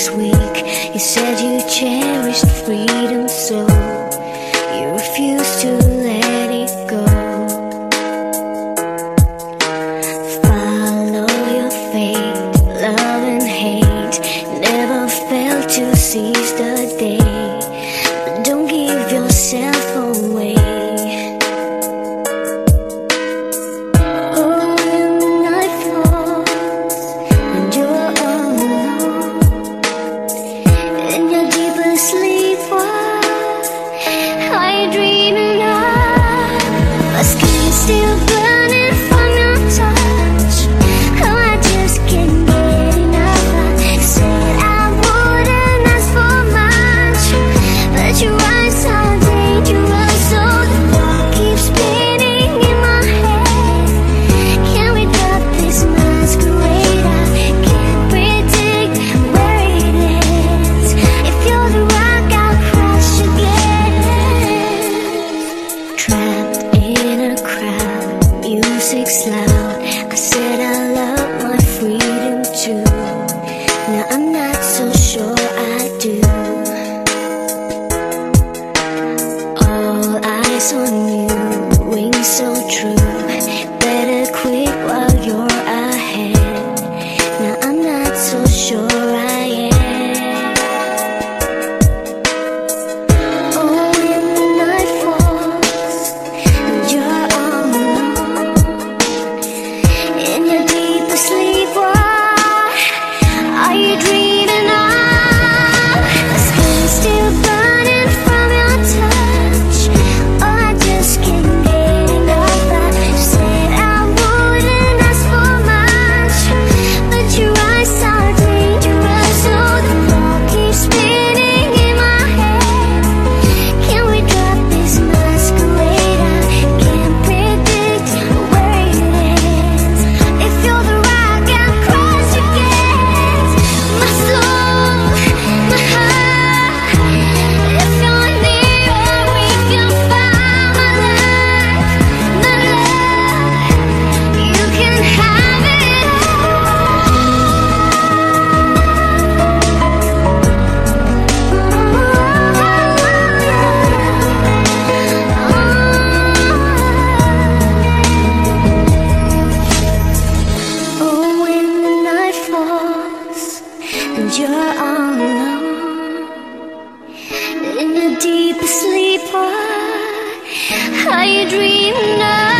next week. You said you cherished freedom, so you refused to let it go. Follow your fate, love and hate. Never failed to seize the day, but don't give yourself away. Still burning from your touch. Oh, I just can't get enough. I said I wouldn't ask for much, but your eyes are dangerous, so the ball keeps spinning in my head. Can we drop this masquerade? I can't predict where it ends. If you're the rock, I'll crash again. Trapped in a crowd, music's loud. I said I love my freedom too. Now I'm not so sure I do. All eyes on you, wings so true. Better quit while you're ahead. Now I'm not so sure I am. And you're all alone in your deepest sleep. Are you dreaming of?